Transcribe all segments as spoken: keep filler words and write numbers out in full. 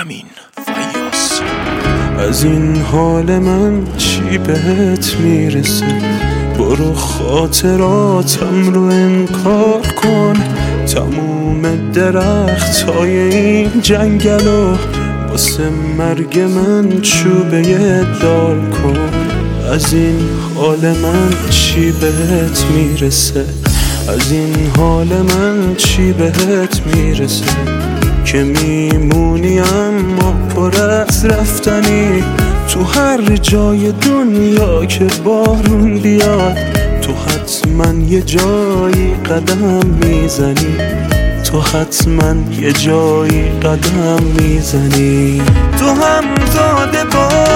امین فیاض. از این حال من چی بهت میرسه؟ برو خاطراتم رو انکار کن. تموم درخت های این جنگلو واسه مرگ من چوبه دار کن. از این حال من چی بهت میرسه؟ از این حال من چی بهت میرسه؟ که میمونی اما پر از رفتنی تو هر جای دنیا که بارون بیاد. تو حتما یه جایی قدم میزنی، تو حتما یه جایی قدم میزنی. تو هم زاده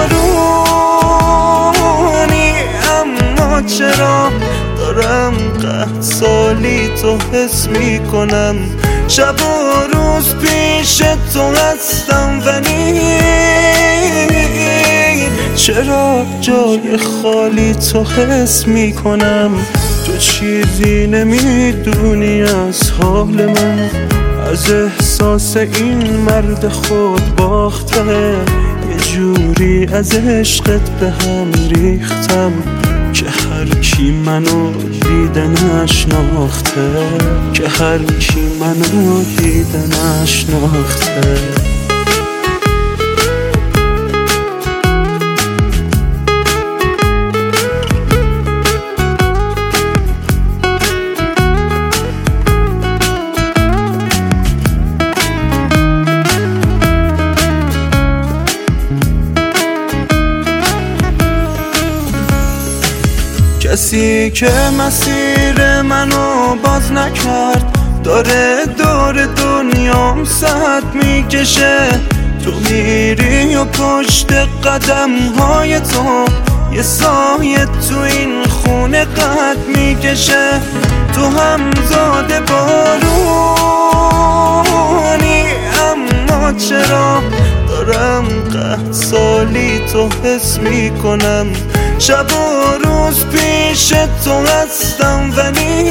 بارونی اما چرا دارم قحط سالی تو حس میکنم؟ شب و روز پیش تو هستم ولی چرا جای خالی تو حس میکنم؟ تو چیزی نمیدونی از حال من، از احساس این مرد خود باخته. یه جوری از عشقت به هم ریختم که هر کی منو دیده نشناخته، که هر کی منو دیده نشناخته. کسی که مسیر منو باز نکرد داره دور دنیام صد میکشه. تو میری و پشت قدم های تو یه سایه تو این خونه قد میکشه. تو هم زاده بارونی اما چرا دارم قحط سالی تو حس میکنم؟ شب و روز پیش تو هستم ولی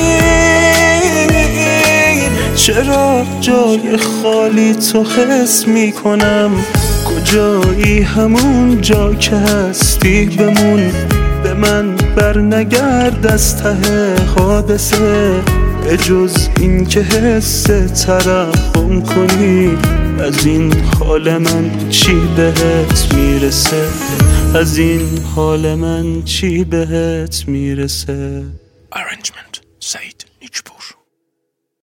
چرا جای خالی تو حس میکنم؟ کجایی همون جا که هستی بمون، به من بر نگرد از ته حادثه. به جز این که حس ترحم کنی، از این حال من چی بهت میرسه؟ از این حال من چی بهت میرسه؟ Arrangement سعید.